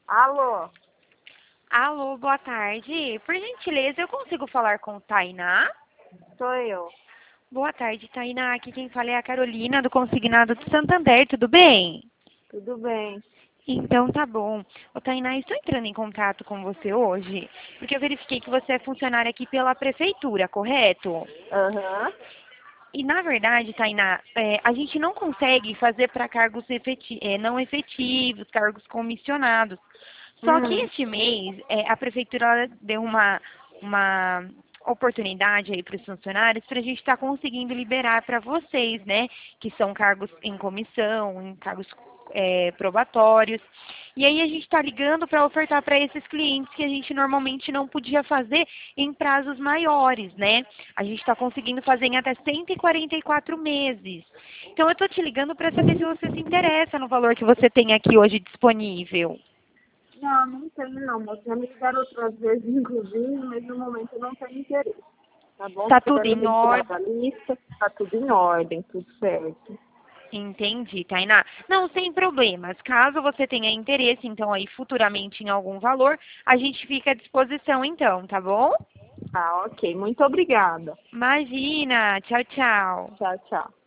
Alô, Alô, boa tarde. Por gentileza, eu consigo falar com Tainá? sou eu. Boa tarde, Tainá. Aqui quem fala é a Carolina, do Consignado de Santander, tudo bem? Tudo bem? Então tá bom. Ô, Tainá, estou entrando em contato com você hoje, porque eu verifiquei que você é funcionária aqui pela prefeitura, correto? Aham. E na verdade, Tainá, a gente não consegue fazer para cargos não efetivos, cargos comissionados. Só que Hum. este mês, a prefeitura ela deu uma oportunidade aí para os funcionários para a gente estar conseguindo liberar para vocês, né? Que são cargos em comissão, em cargos probatórios. E aí a gente está ligando para ofertar para esses clientes que a gente normalmente não podia fazer em prazos maiores, né? A gente está conseguindo fazer em até 144 meses. Então eu estou te ligando para saber se você se interessa no valor que você tem aqui hoje disponível. Não, não tenho não, mas já me ligaram outras vezes, inclusive, mas no momento eu não tenho interesse. Tá bom? Tá Se tudo puder me em retirar ordem? da lista, tá tudo em ordem, tudo certo. Entendi, Tainá. Não, sem problemas. Caso você tenha interesse, então, aí futuramente em algum valor, a gente fica à disposição, então, tá bom? Ah, ok. Muito obrigada. Imagina. Tchau, tchau. Tchau, tchau.